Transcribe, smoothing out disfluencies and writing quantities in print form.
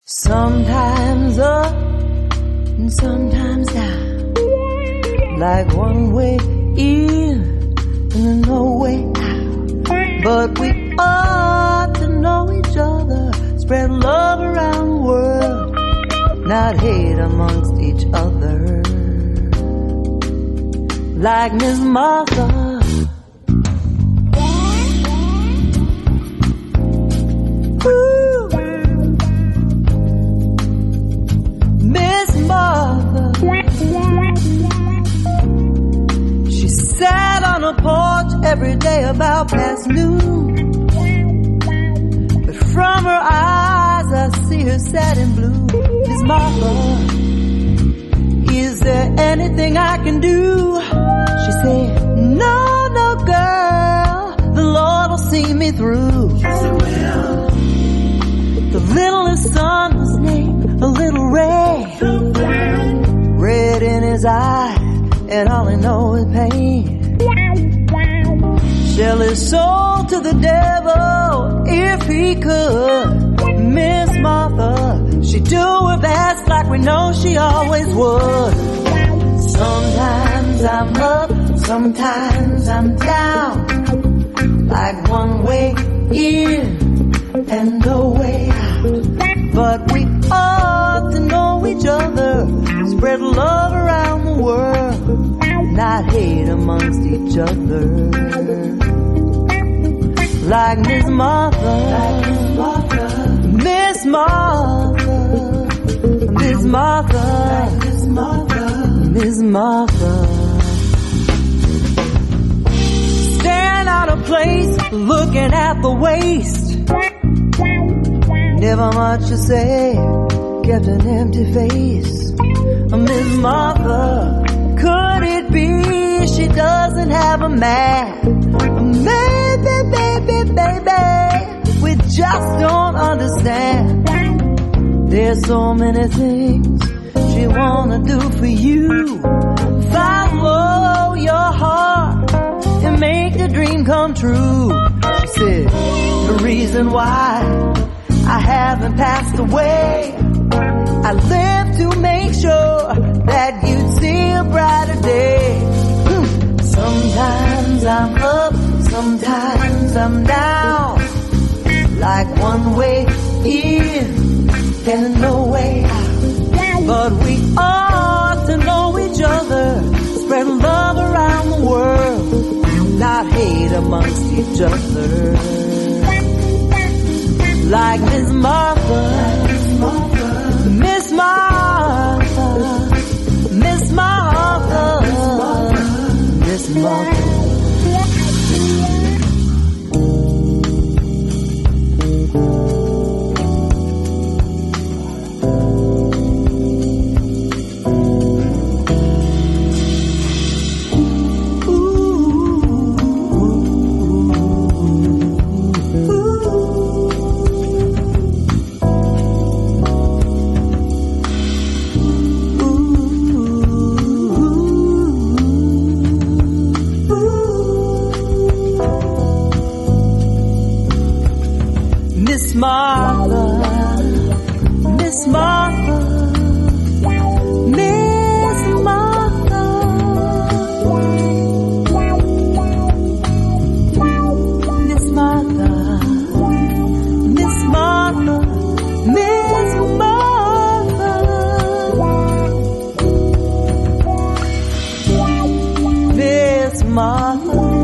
Sometimes up and sometimes down, like one way in and no way out. But we ought to know each other, spread love around the world, not hate amongst each other. Like Miss Martha, she sat on a porch every day about past noon, but from her eyes I see her sad and blue. Miss Martha, is there anything I can do? She said, no, no girl, the Lord will see me through. Yes, it will. The littlest son was named a little Ray, red in his eye, and all he knows is pain. Sell his soul to the devil if he could. Miss Martha, she'd do her best like we know she always would. Sometimes I'm up, sometimes I'm down, like one way in and no way out. But we ought to know each other, spread love around the world, not hate amongst each other. Like Miss Martha, Miss Martha, Miss Martha, Miss Martha, Miss Martha. Staring out of place, looking at the waste. Never much to say, kept an empty face. Miss Martha, could it be she doesn't have a man? Maybe, baby, baby, we just don't understand. There's so many things she wanna do for you. Follow your heart and make the dream come true. She said, the reason why I haven't passed away, I live to make sure that you'd see a brighter day. Sometimes I'm up, sometimes I'm down, like one way in and no way out. But we ought to know each other, spread love around the world, not hate amongst each other. Like Miss Martha, Miss Martha, Miss Martha, Miss Martha. Miss Martha, Miss Martha, Miss Martha, Miss Martha, Miss Martha, Miss Martha, Miss Martha.